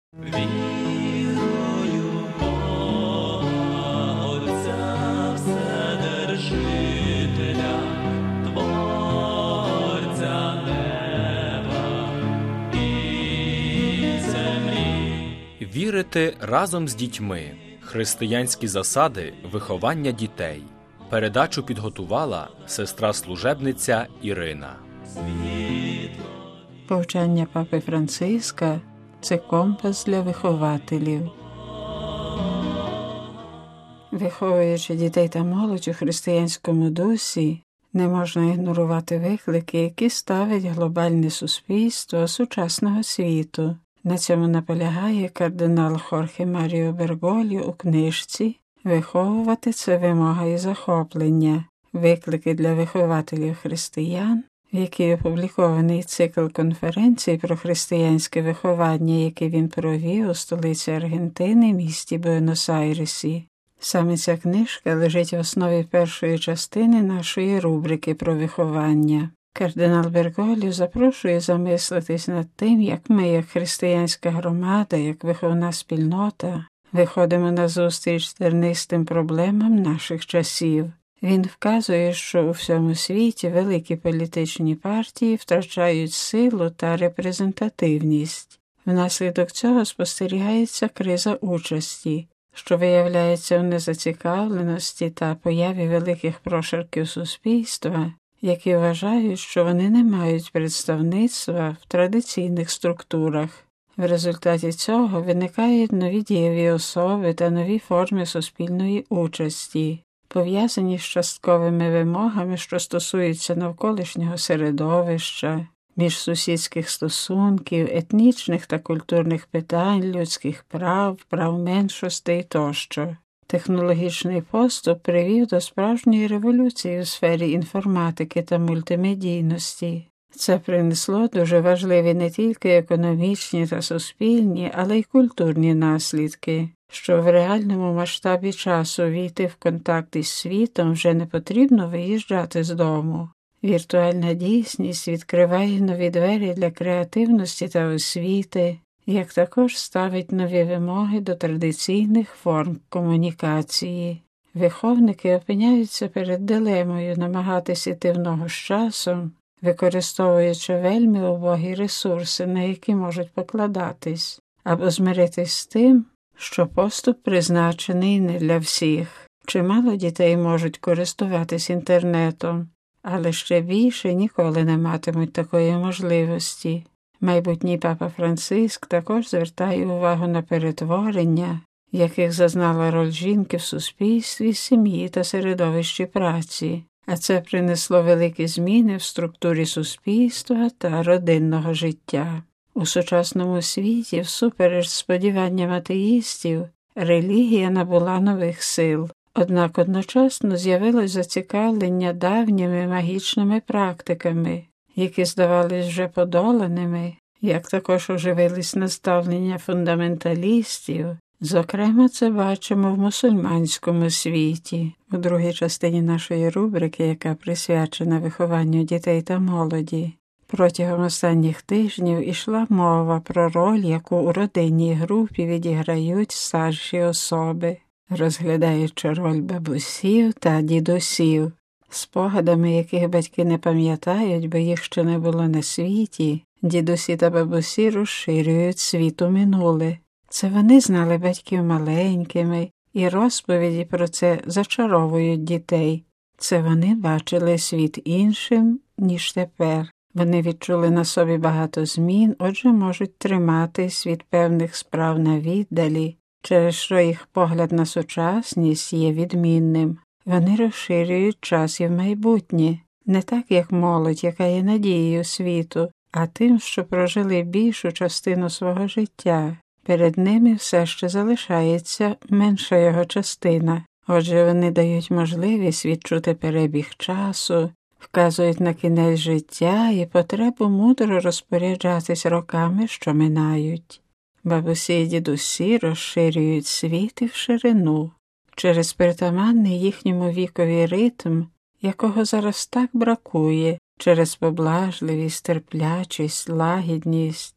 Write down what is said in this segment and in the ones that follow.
Вірую в Бога, Отця Вседержителя, Творця неба і землі. Вірити разом з дітьми. Християнські засади виховання дітей. Передачу підготувала сестра-служебниця Ірина. Повчання Папи Франциска – це компас для вихователів. Виховуючи дітей та молодь у християнському дусі, не можна ігнорувати виклики, які ставить глобальне суспільство сучасного світу. На цьому наполягає кардинал Хорхе Маріо Берголі у книжці «Виховувати – це вимога і захоплення. Виклики для вихователів християн», в якій опублікований цикл конференцій про християнське виховання, який він провів у столиці Аргентини, місті Буенос-Айресі. Саме ця книжка лежить в основі першої частини нашої рубрики про виховання. Кардинал Берголі запрошує замислитись над тим, як ми, як християнська громада, як виховна спільнота, виходимо назустріч тернистим проблемам наших часів. Він вказує, що у всьому світі великі політичні партії втрачають силу та репрезентативність. Внаслідок цього спостерігається криза участі, що виявляється в незацікавленості та появі великих прошарків суспільства, які вважають, що вони не мають представництва в традиційних структурах. В результаті цього виникають нові дієві особи та нові форми суспільної участі, пов'язані з частковими вимогами, що стосуються навколишнього середовища, міжсусідських стосунків, етнічних та культурних питань, людських прав, прав меншостей тощо. Технологічний поступ привів до справжньої революції у сфері інформатики та мультимедійності. Це принесло дуже важливі не тільки економічні та суспільні, але й культурні наслідки, що в реальному масштабі часу війти в контакт із світом вже не потрібно виїжджати з дому. Віртуальна дійсність відкриває нові двері для креативності та освіти, як також ставить нові вимоги до традиційних форм комунікації. Виховники опиняються перед дилемою намагатися йти в ногу з часом, використовуючи вельми убогі ресурси, на які можуть покладатись, або змиритись з тим, що поступ призначений не для всіх. Чимало дітей можуть користуватись інтернетом, але ще більше ніколи не матимуть такої можливості. Майбутній Папа Франциск також звертає увагу на перетворення, яких зазнала роль жінки в суспільстві, сім'ї та середовищі праці, а це принесло великі зміни в структурі суспільства та родинного життя. У сучасному світі, всупереч сподіванням атеїстів, релігія набула нових сил. Однак одночасно з'явилось зацікавлення давніми магічними практиками, які здавались вже подоланими, як також оживились наставлення фундаменталістів. Зокрема, це бачимо в мусульманському світі. У другій частині нашої рубрики, яка присвячена вихованню дітей та молоді, протягом останніх тижнів ішла мова про роль, яку у родинній групі відіграють старші особи, розглядаючи роль бабусів та дідусів, спогадами яких батьки не пам'ятають, бо їх ще не було на світі. Дідусі та бабусі розширюють світ у минуле. Це вони знали батьків маленькими, і розповіді про це зачаровують дітей. Це вони бачили світ іншим, ніж тепер. Вони відчули на собі багато змін, отже можуть триматись від певних справ на віддалі, через що їх погляд на сучасність є відмінним. Вони розширюють час і в майбутнє, не так, як молодь, яка є надією світу, а тим, що прожили більшу частину свого життя. Перед ними все ще залишається менша його частина. Отже, вони дають можливість відчути перебіг часу, вказують на кінець життя і потребу мудро розпоряджатись роками, що минають. Бабусі і дідусі розширюють світ і в ширину, через притаманний їхньому вікові ритм, якого зараз так бракує, через поблажливість, терплячість, лагідність.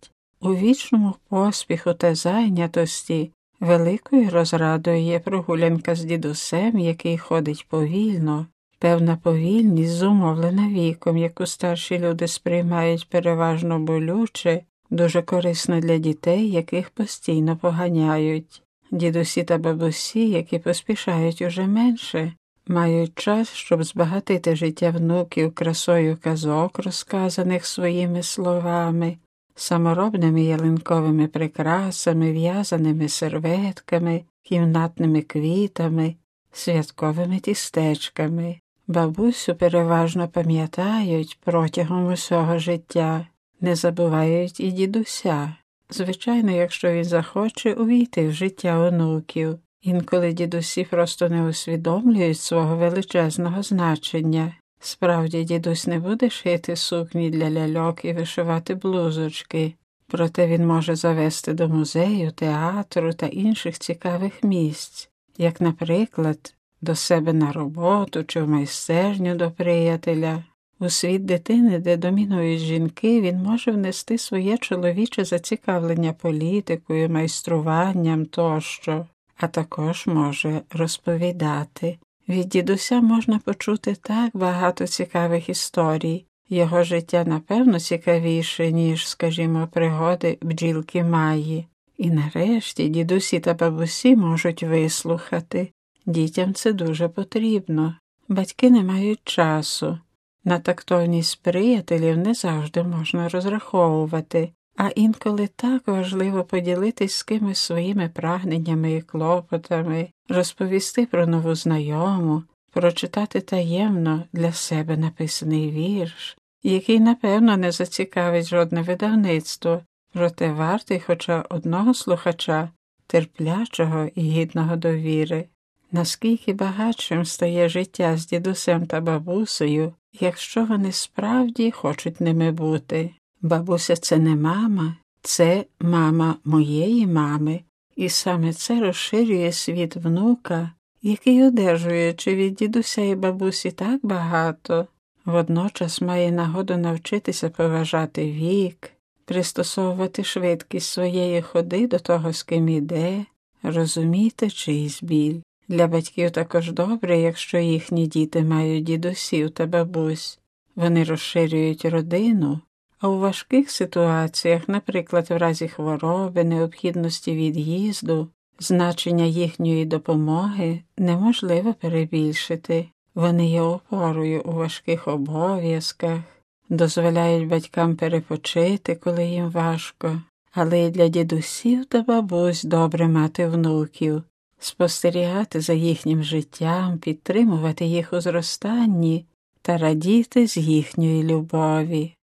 У вічному поспіху та зайнятості великою розрадою є прогулянка з дідусем, який ходить повільно. Певна повільність, зумовлена віком, яку старші люди сприймають переважно болюче, дуже корисна для дітей, яких постійно поганяють. Дідусі та бабусі, які поспішають уже менше, мають час, щоб збагатити життя внуків красою казок, розказаних своїми словами, саморобними ялинковими прикрасами, в'язаними серветками, кімнатними квітами, святковими тістечками. Бабусю переважно пам'ятають протягом усього життя, не забувають і дідуся. Звичайно, якщо він захоче увійти в життя онуків. Інколи дідусі просто не усвідомлюють свого величезного значення. Справді, дідусь не буде шити сукні для ляльок і вишивати блузочки. Проте він може завести до музею, театру та інших цікавих місць, як, наприклад, до себе на роботу чи в майстерню до приятеля. У світ дитини, де домінують жінки, він може внести своє чоловіче зацікавлення політикою, майструванням тощо, а також може розповідати. Від дідуся можна почути так багато цікавих історій. Його життя, напевно, цікавіше, ніж, скажімо, пригоди бджілки Маї. І нарешті дідусі та бабусі можуть вислухати. Дітям це дуже потрібно. Батьки не мають часу. На тактовність приятелів не завжди можна розраховувати, а інколи так важливо поділитись з кимось своїми прагненнями і клопотами, розповісти про нову знайому, прочитати таємно для себе написаний вірш, який, напевно, не зацікавить жодне видавництво, проте вартий хоча одного слухача, терплячого і гідного довіри. Наскільки багатшим стає життя з дідусем та бабусею, якщо вони справді хочуть ними бути. Бабуся – це не мама, це мама моєї мами, і саме це розширює світ внука, який, одержуючи від дідуся і бабусі так багато, водночас має нагоду навчитися поважати вік, пристосовувати швидкість своєї ходи до того, з ким іде, розуміти чийсь біль. Для батьків також добре, якщо їхні діти мають дідусів та бабусь. Вони розширюють родину, а у важких ситуаціях, наприклад, в разі хвороби, необхідності від'їзду, значення їхньої допомоги неможливо перебільшити. Вони є опорою у важких обов'язках, дозволяють батькам перепочити, коли їм важко. Але й для дідусів та бабусь добре мати внуків, спостерігати за їхнім життям, підтримувати їх у зростанні та радіти з їхньої любові.